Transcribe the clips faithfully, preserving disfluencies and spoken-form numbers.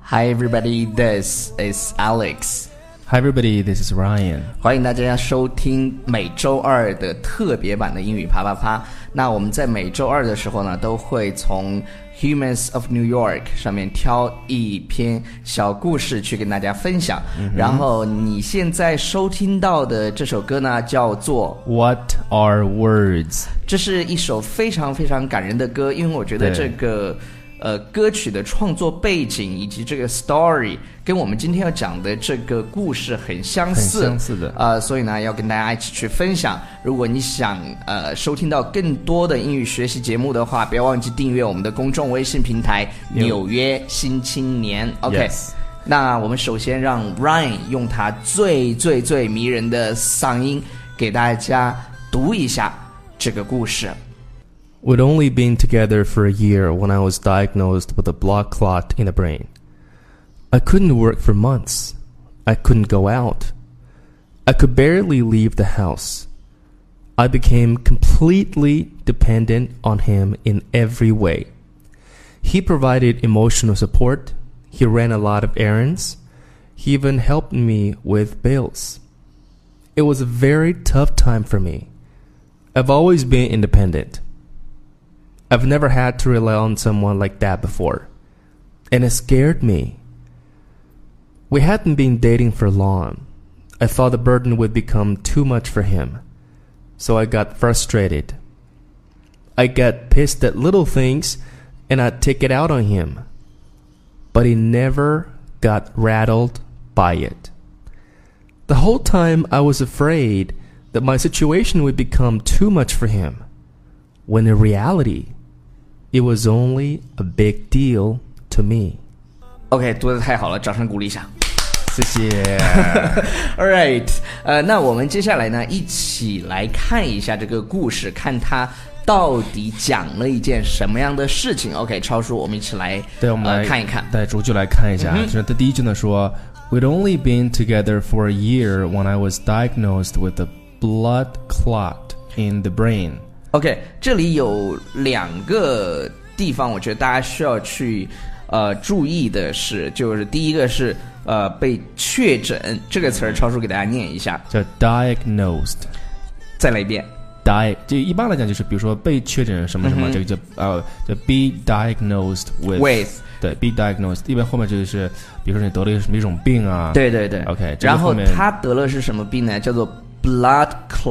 Hi everybody, this is Alex. Hi everybody, this is Ryan. 欢迎大家收听每周二的特别版的英语啪啪啪。那我们在每周二的时候呢，都会从 Humans of New York 上面挑一篇小故事去跟大家分享。嗯、然后你现在收听到的这首歌呢，叫做 What Are Words？ 这是一首非常非常感人的歌，因为我觉得这个呃歌曲的创作背景以及这个 story 跟我们今天要讲的这个故事很相似， 很相似的， 呃，所以呢要跟大家一起去分享。如果你想呃收听到更多的英语学习节目的话，不要忘记订阅我们的公众微信平台《纽约新青年》。OK， yes. 那我们首先让 Ryan 用他最最最迷人的嗓音给大家读一下这个故事。 We'd only been together for a year when I was diagnosed with a blood clot in the brain. I couldn't work for months. I couldn't go out. I could barely leave the house. I became completely dependent on him in every way. He provided emotional support. He ran a lot of errands. He even helped me with bills. It was a very tough time for me. I've always been independent.I've never had to rely on someone like that before, and it scared me. We hadn't been dating for long. I thought the burden would become too much for him, so I got frustrated. I got pissed at little things, and I'd take it out on him, but he never got rattled by it. The whole time I was afraid that my situation would become too much for him, when in reality,It was only a big deal to me. OK， 读得太好了，掌声鼓励一下。 谢谢。 All right， 呃，那我们接下来呢，一起来看一下这个故事，看它到底讲了一件什么样的事情。OK， 超叔，我们一起来， 对，我们来、 呃、看一看， 对，逐句来看一下。嗯、就是他第一句呢说 ，We'd only been together for a year when I was diagnosed with a blood clot in the brain.OK， 这里有两个地方，我觉得大家需要去呃注意的是，就是第一个是呃被确诊这个词儿，超叔给大家念一下， 叫 diagnosed， 再来一遍 ，di 就一般来讲就是比如说被确诊什么什么，嗯、这个叫呃叫 be diagnosed with，, with 对 be diagnosed， 一般后面就是比如说你得了什么一种病啊， 对对对 ，OK， 然后他得了是什么病呢？叫做 blood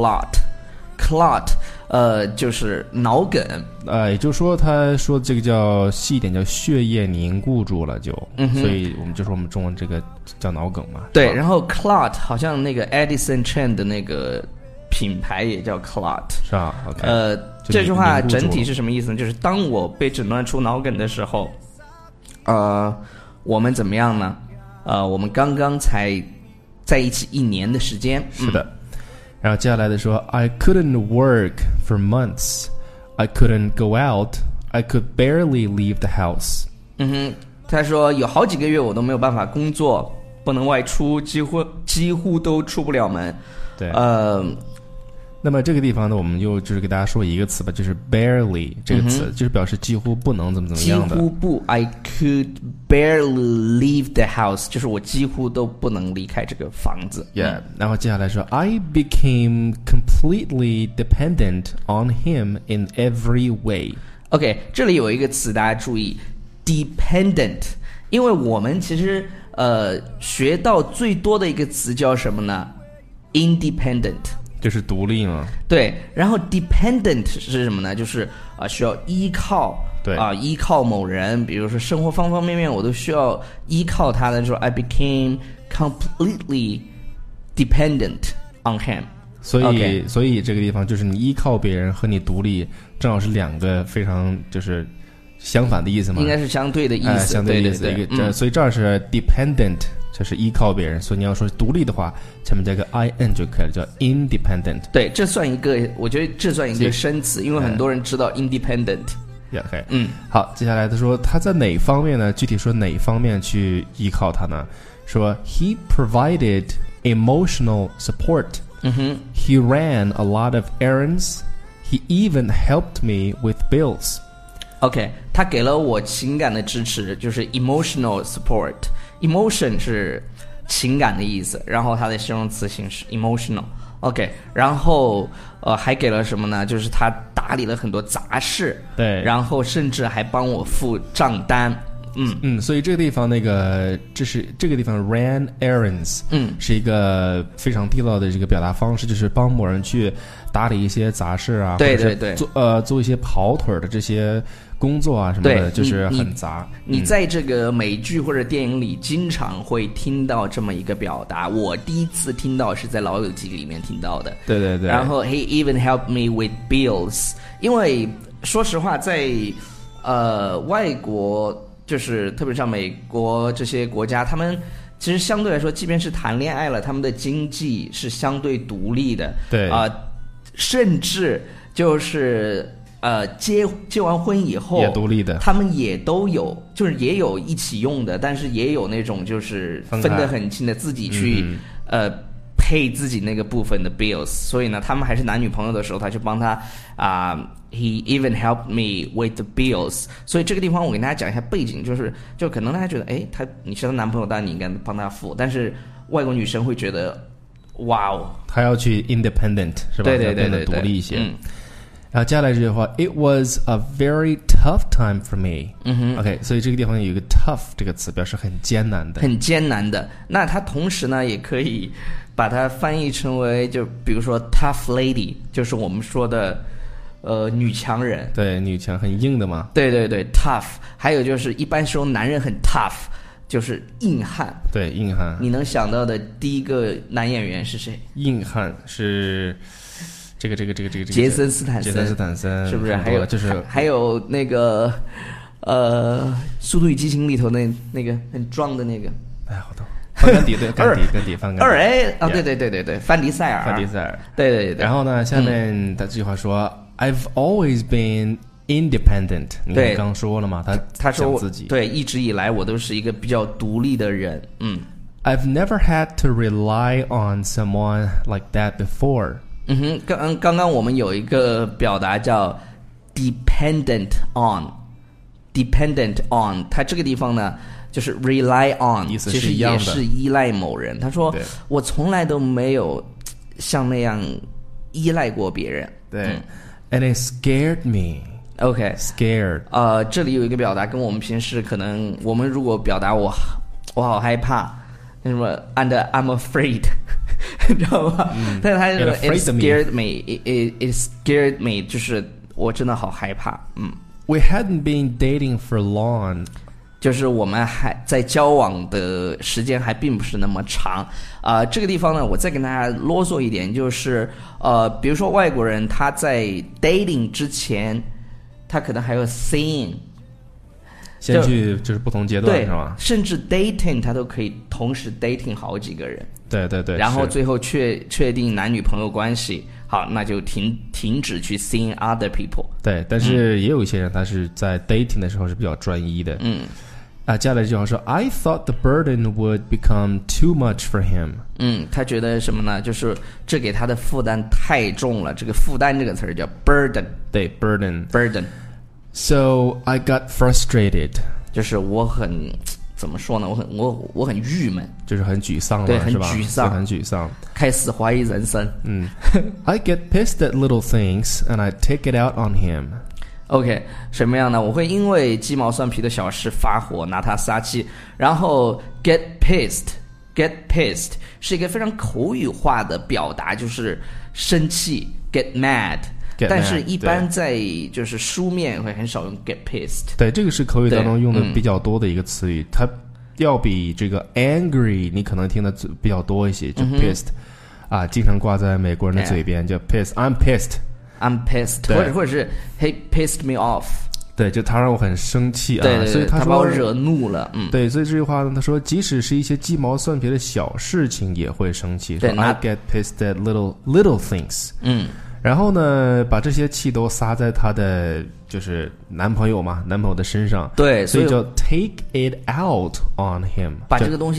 clot。clot 呃就是脑梗， 呃也就是说他说这个叫细一点叫血液凝固住了就、嗯、所以我们就说我们中文这个叫脑梗嘛。 对，然后 clot 好像那个 Edison Chen 的那个品牌也叫 clot， 是吧 OK， 呃这句话整体是什么意思呢？就是当我被诊断出脑梗的时候，呃我们怎么样呢？呃我们刚刚才在一起一年的时间。 是的、嗯，然后接下来的说 I couldn't work for months. I couldn't go out. I could barely leave the house. 嗯哼，他说有好几个月我都没有办法工作，不能外出，几乎几乎都出不了门。 对， 呃， 那么这个地方呢，我们就就是给大家说一个词吧，就是 barely 这个词、嗯、就是表示几乎不能怎么怎么样的。 几乎不 I could barely leave the house， 就是我几乎都不能离开这个房子。 Yeah，、嗯、然后接下来说 I became completely dependent on him in every way. OK， 这里有一个词大家注意 dependent， 因为我们其实呃学到最多的一个词叫什么呢？ independent， 就是独立嘛。 对，然后 dependent 是什么呢？就是啊、呃、需要依靠， 对啊、呃、依靠某人，比如说生活方方面面我都需要依靠他的时候 I became completely dependent on him。 所以、 okay. 所以这个地方就是你依靠别人和你独立正好是两个非常就是相反的意思嘛， 应该是相对的意思、哎、 相对的意思， 对对对、 嗯、所以这儿是 dependent 就是依靠别人，所以你要说独立的话前面加个 in 就可以了，叫 independent。 对，这算一个，我觉得这算一个生词，因为很多人知道 independent。 Yeah, okay. 嗯， 好，接下来他说他在哪方面呢？具体说哪方面去依靠他呢？说 he provided emotional support。 嗯哼 He ran a lot of errands. He even helped me with bills. OK， 他给了我情感的支持，就是 emotional support。emotion 是情感的意思，然后它的形容词形式 emotional。OK， 然后呃还给了什么呢？就是他打理了很多杂事， 对， 然后甚至还帮我付账单。嗯嗯，所以这个地方那个，这是这个地方 ran errands， 嗯， 是一个非常地道的这个表达方式，就是帮某人去打理一些杂事啊， 对对对， 做呃做一些跑腿的这些工作啊什么的，就是很杂。 你, 你在这个美剧或者电影里经常会听到这么一个表达，我第一次听到是在《老友记》里面听到的。 对对对。 然后 he even helped me with bills， 因为说实话，在呃外国。就是特别像美国这些国家，他们其实相对来说，即便是谈恋爱了，他们的经济是相对独立的。 对啊、呃，甚至就是呃结结完婚以后也独立的， 他们也都有，就是也有一起用的，但是也有那种就是分得很清的，自己去、嗯、呃配自己那个部分的 bills。所以呢，他们还是男女朋友的时候，他就帮他啊。呃He even helped me with the bills。 所以这个地方我给大家讲一下背景，就是就可能大家觉得，哎，他你是他男朋友，当然你应该帮他付，但是外国女生会觉得，哇哦， 他要去 independent 是吧？ 对对对对对， 独立一些。 嗯， 然后接下来这句话 ，It was a very tough time for me。 嗯哼 ，OK， 所以这个地方有一个 tough 这个词，表示很艰难的， 很艰难的。那它同时呢，也可以把它翻译成为，就比如说 tough lady， 就是我们说的。呃，女强人， 对，女强很硬的嘛。 对对对 ，tough。还有就是，一般时候男人很 tough， 就是硬汉。 对，硬汉。 你能想到的第一个男演员是谁？ 硬汉是这个这个这个这个杰森斯坦森， 杰森斯坦森是不是？还有就是还, 还有那个呃，《速度与激情》里头那那个很壮的那个， 哎，好痛。范甘迪对，甘迪甘迪范甘迪。 二 A 啊，对对对对对，范迪塞尔， 范迪塞尔， 对对 对, 对。 然后呢，下面他这句话说。嗯I've always been independent。你看刚说了嘛，他他说自己对，一直以来我都是一个比较独立的人。嗯 ，I've never had to rely on someone like that before。 嗯哼，刚刚刚我们有一个表达叫 dependent on，dependent on， 它这个地方呢就是 rely on， 意思其实也是依赖某人。他说我从来都没有像那样依赖过别人。 对。嗯And it scared me. OK, scared. 呃，这里有一个表达，跟我们平时可能，我们如果表达我我好害怕，那什么 and I'm afraid， 你知道吗？嗯、但是他说 it scared me, it, it, it scared me， 就是我真的好害怕。嗯 ，We hadn't been dating for long. 就是我们还在交往的时间还并不是那么长啊、呃，这个地方呢，我再跟大家啰嗦一点，就是呃，比如说外国人他在 dating 之前，他可能还有 seeing， 先去就是不同阶段是吧？ 甚至 dating 他都可以同时 dating 好几个人， 对对对， 然后最后确确定男女朋友关系，好，那就停停止去 seeing other people。 对，但是也有一些人他是在 dating 的时候是比较专一的， 嗯。 啊，接下来这句话说 I thought the burden would become too much for him。 嗯，他觉得什么呢？就是这给他的负担太重了。这个负担这个词儿叫 burden。 对， burden burden。 So I got frustrated， 就是我很怎么说呢？我很我我很郁闷， 就是很沮丧了， 对，很是吧？ 沮丧， 很沮丧， 开始怀疑人生。 嗯，I get pissed at little things and I take it out on him。OK， 什么样呢？我会因为鸡毛蒜皮的小事发火，拿他撒气。然后 get pissed， get pissed 是一个非常口语化的表达，就是生气 get mad。Get 但是一般在就是书面会很少用 get pissed。 对，这个是口语当中用的比较多的一个词语，嗯、它要比这个 angry 你可能听的比较多一些，就 pissed、嗯、啊，经常挂在美国人的嘴边，叫 pissed I'm pissed。I'm pissed， 或者或者是 He pissed me off， 对，就他让我很生气啊， 对对对， 所以他说他把我惹怒了，嗯， 对，所以这句话呢，他说即使是一些鸡毛蒜皮的小事情也会生气，说 I get pissed at little little things， 嗯， 然后呢，把这些气都撒在他的就是男朋友嘛，男朋友的身上， 对， 所以叫 take it out on him， 把这个东西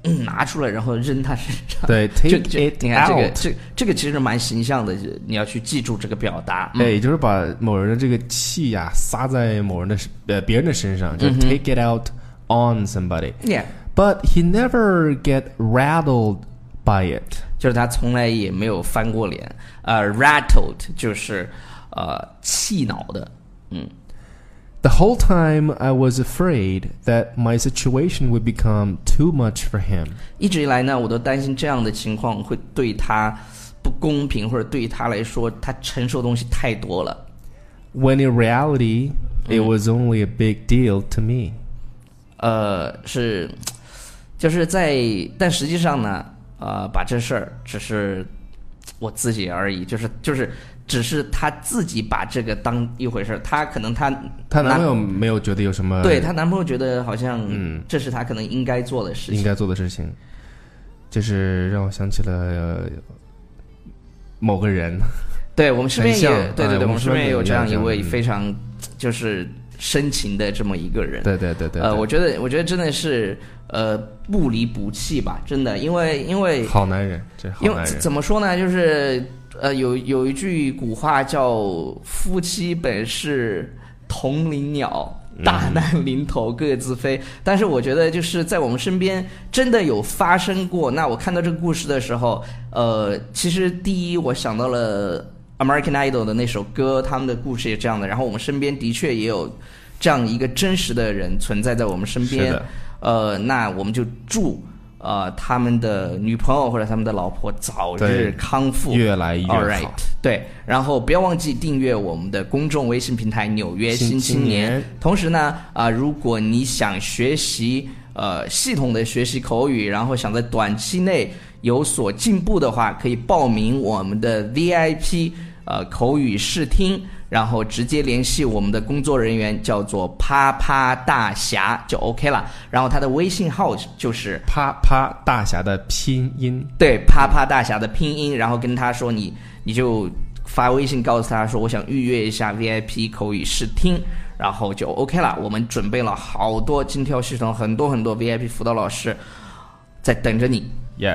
嗯拿出来，然后扔他身上。 对就 ，take 就 it 你看这个 out 这这个其实蛮形象的，你要去记住这个表达。 哎，也就是把某人的这个气呀、撒在某人的呃别人的身上，就是 take it out on somebody. Yeah. But he never get rattled by it. 就是他从来也没有翻过脸。呃 rattled 就是呃气恼的。嗯。 The whole time I was afraid that my situation would become too much for him. 一直以来呢，我都担心这样的情况会对他不公平，或者对他来说，他承受的东西太多了。 When in reality, it was only a big deal to me. 呃，是，就是在，但实际上呢，呃，把这事儿只是我自己而已，就是就是。只是他自己把这个当一回事，他可能他他男朋友没有觉得有什么， 对他男朋友觉得好像，嗯，这是他可能应该做的事情， 应该做的事情，就是让我想起了、呃、某个人， 对我们身边也，对对对， 哎、 我们身边也有这样一位非常就是深情的这么一个人， 对对对 对, 对， 呃，我觉得我觉得真的是呃不离不弃吧，真的，因为因为好男人，这好男人， 因为怎么说呢，就是。呃，有有一句古话叫“夫妻本是同林鸟，大难临头各自飞”嗯。但是我觉得就是在我们身边真的有发生过。那我看到这个故事的时候，呃，其实第一我想到了 American Idol 的那首歌，他们的故事也这样的。然后我们身边的确也有这样一个真实的人存在在我们身边。呃，那我们就祝。呃，他们的女朋友或者他们的老婆早日康复， 越来越好。 All right, 对，然后不要忘记订阅我们的公众微信平台《纽约新青年》。同时呢，啊、呃，如果你想学习呃系统的学习口语，然后想在短期内有所进步的话，可以报名我们的 V I P 呃口语试听。然后直接联系我们的工作人员，叫做啪啪大侠就 OK 了。然后他的微信号就是啪啪大侠的拼音， 对，啪啪大侠的拼音。然后跟他说你你就发微信告诉他说我想预约一下 V I P 口语试听，然后就 OK 了。我们准备了好多精挑细选很多很多 V I P 辅导老师在等着你。 Yeah,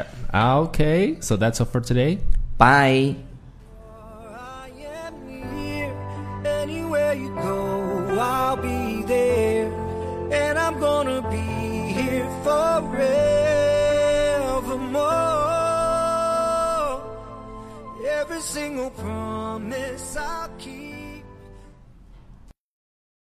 okay. So that's all for today. Bye. You go, I'll be there, and I'm gonna be here forevermore. Every single promise I'll keep.